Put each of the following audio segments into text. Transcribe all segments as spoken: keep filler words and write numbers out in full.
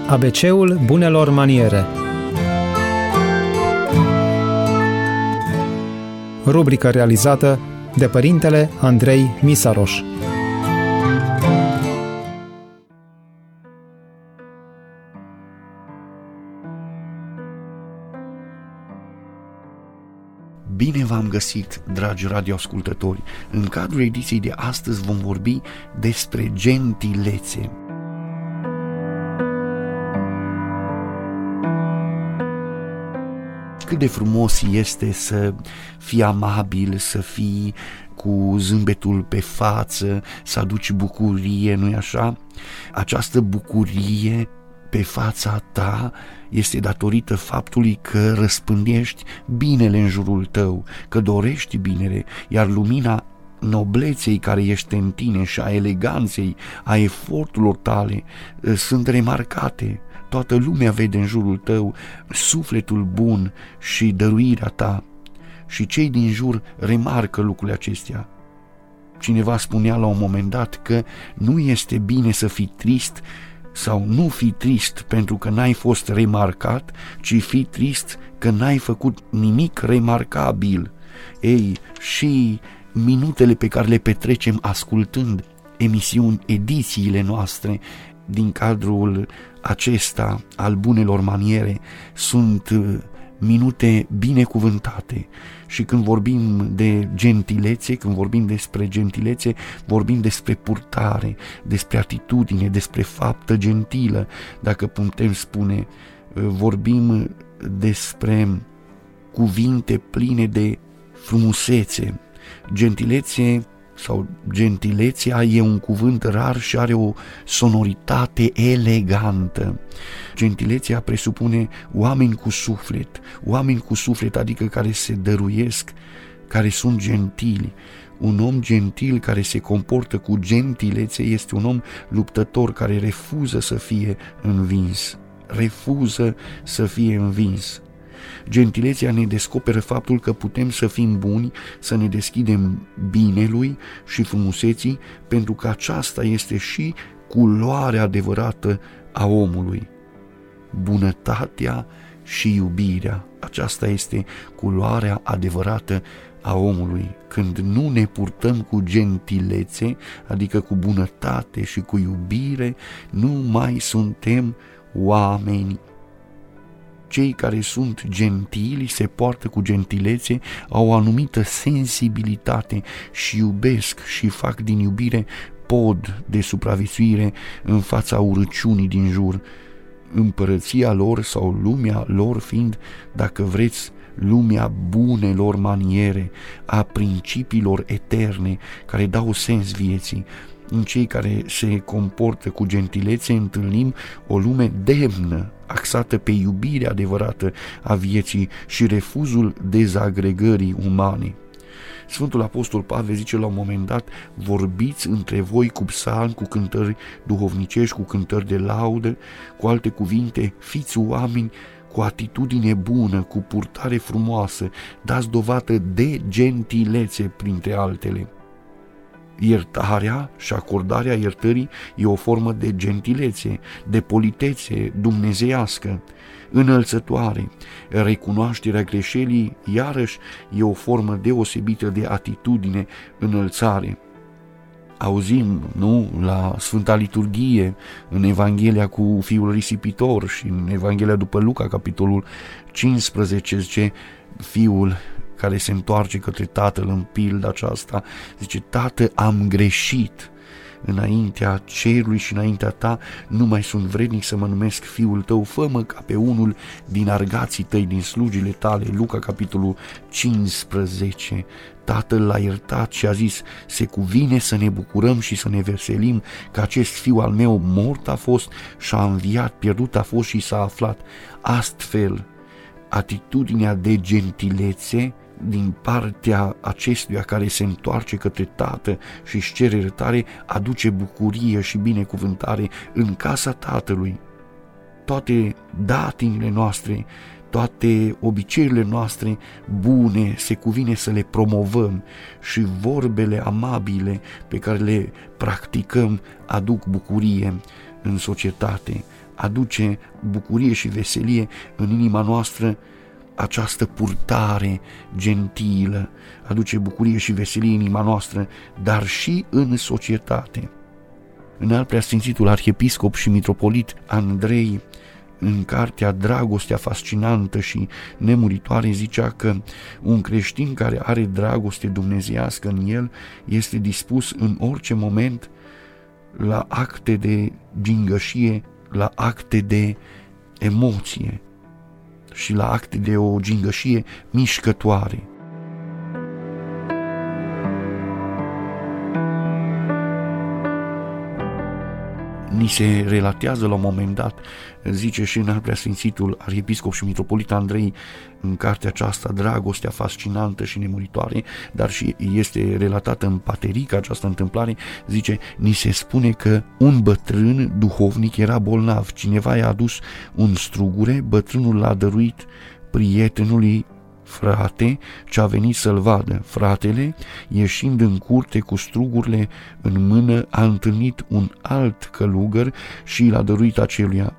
A B C-ul bunelor maniere. Rubrică realizată de părintele Andrei Misaroș. Bine v-am găsit, dragi radioascultători! În cadrul ediției de astăzi vom vorbi despre gentilețe. Cât de frumos este să fii amabil, să fii cu zâmbetul pe față, să aduci bucurie, nu-i așa? Această bucurie pe fața ta este datorită faptului că răspândești binele în jurul tău, că dorești binele, iar lumina nobleței care ești în tine și a eleganței, a eforturilor tale sunt remarcate. Toată lumea vede în jurul tău sufletul bun și dăruirea ta și cei din jur remarcă lucrurile acestea. Cineva spunea la un moment dat că nu este bine să fii trist sau nu fi trist pentru că n-ai fost remarcat, ci fi trist că n-ai făcut nimic remarcabil. Ei, și minutele pe care le petrecem ascultând emisiuni, edițiile noastre din cadrul acesta al bunelor maniere sunt minute binecuvântate. Și când vorbim de gentilețe, când vorbim despre gentilețe, vorbim despre purtare, despre atitudine, despre faptă gentilă, dacă putem spune. Vorbim despre cuvinte pline de frumusețe. Gentilețe sau gentilețea e un cuvânt rar și are o sonoritate elegantă. Gentilețea presupune oameni cu suflet, oameni cu suflet, adică care se dăruiesc, care sunt gentili. Un om gentil care se comportă cu gentilețe este un om luptător care refuză să fie învins, refuză să fie învins. Gentilețea ne descoperă faptul că putem să fim buni, să ne deschidem binelui și frumuseții, pentru că aceasta este și culoarea adevărată a omului. Bunătatea și iubirea, aceasta este culoarea adevărată a omului. Când nu ne purtăm cu gentilețe, adică cu bunătate și cu iubire, nu mai suntem oameni. Cei care sunt gentili, se poartă cu gentilețe, au o anumită sensibilitate și iubesc și fac din iubire pod de supraviețuire în fața urăciunii din jur. Împărăția lor sau lumea lor fiind, dacă vreți, lumea bunelor maniere, a principiilor eterne care dau sens vieții. În cei care se comportă cu gentilețe întâlnim o lume demnă, axată pe iubirea adevărată a vieții și refuzul dezagregării umane. Sfântul Apostol Pavel zice la un moment dat: vorbiți între voi cu psalmi, cu cântări duhovnicești, cu cântări de laudă, cu alte cuvinte, fiți oameni cu atitudine bună, cu purtare frumoasă, dați dovadă de gentilețe printre altele. Iertarea și acordarea iertării e o formă de gentilețe, de politețe dumnezeiască, înălțătoare. Recunoașterea greșelii, iarăși, e o formă deosebită de atitudine, înălțare. Auzim, nu, la Sfânta Liturghie, în Evanghelia cu Fiul Risipitor și în Evanghelia după Luca, capitolul cincisprezece, zice Fiul care se întoarce către tatăl în pilda aceasta, zice: Tată, am greșit înaintea cerului și înaintea ta, nu mai sunt vrednic să mă numesc fiul tău, fă-mă ca pe unul din argații tăi, din slugile tale. Luca, capitolul cincisprezece. Tatăl l-a iertat și a zis: se cuvine să ne bucurăm și să ne veselim că acest fiu al meu mort a fost și a înviat, pierdut a fost și s-a aflat. Astfel, atitudinea de gentilețe din partea acestuia care se întoarce către Tată și își cere iertare aduce bucurie și binecuvântare în casa Tatălui. Toate datinile noastre, toate obiceiurile noastre bune se cuvine să le promovăm și vorbele amabile pe care le practicăm aduc bucurie în societate. aduce bucurie și veselie în inima noastră această purtare gentilă, aduce bucurie și veselie în inima noastră, dar și în societate. Înalt Preasfințitul Arhiepiscop și Mitropolit Andrei, în cartea Dragostea fascinantă și nemuritoare, zicea că un creștin care are dragoste dumnezeiască în el este dispus în orice moment la acte de gingășie, la acte de emoție și la acte de o gingășie mișcătoare. Ni se relatează la un moment dat, zice și înalt Preasfințitul Arhiepiscop și Mitropolit Andrei în cartea aceasta Dragostea fascinantă și nemuritoare, dar și este relatată în Paterica această întâmplare, zice, ni se spune că un bătrân duhovnic era bolnav, cineva i-a adus un strugure, bătrânul l-a dăruit prietenului frate ce a venit să-l vadă. Fratele, ieșind în curte cu strugurile în mână, a întâlnit un alt călugăr și l-a dăruit aceluia.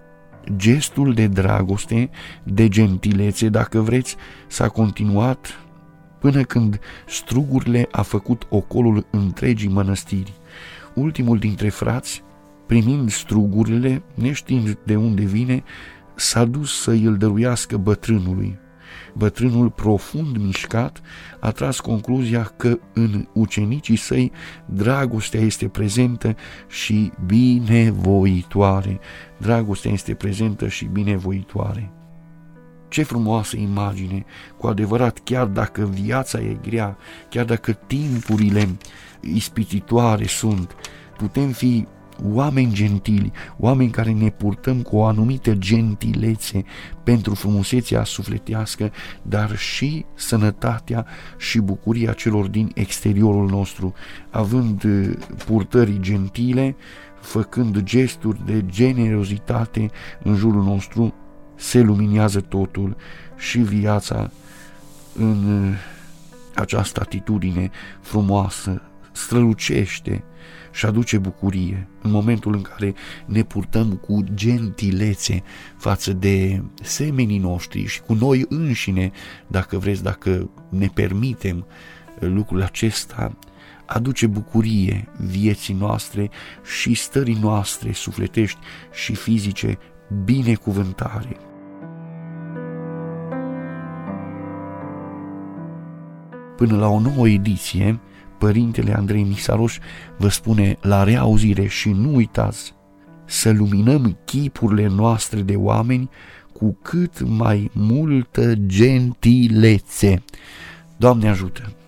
Gestul de dragoste, de gentilețe, dacă vreți, s-a continuat până când strugurile a făcut ocolul întregii mănăstiri. Ultimul dintre frați, primind strugurile, neștiind de unde vine, s-a dus să îl dăruiască bătrânului. Bătrânul, profund mișcat, a tras concluzia că în ucenicii săi dragostea este prezentă și binevoitoare. Dragostea este prezentă și binevoitoare. Ce frumoasă imagine! Cu adevărat, chiar dacă viața e grea, chiar dacă timpurile ispititoare sunt, putem fi oameni gentili, oameni care ne purtăm cu o anumită gentilețe pentru frumusețea sufletească, dar și sănătatea și bucuria celor din exteriorul nostru, având purtări gentile, făcând gesturi de generozitate în jurul nostru, se luminează totul și viața în această atitudine frumoasă strălucește și aduce bucurie în momentul în care ne purtăm cu gentilețe față de semenii noștri și cu noi înșine, dacă vreți, dacă ne permitem lucrul acesta, aduce bucurie vieții noastre și stării noastre sufletești și fizice, binecuvântare. Până la o nouă ediție, Părintele Andrei Misaroș vă spune la reauzire și nu uitați să luminăm chipurile noastre de oameni cu cât mai multă gentilețe. Doamne ajută!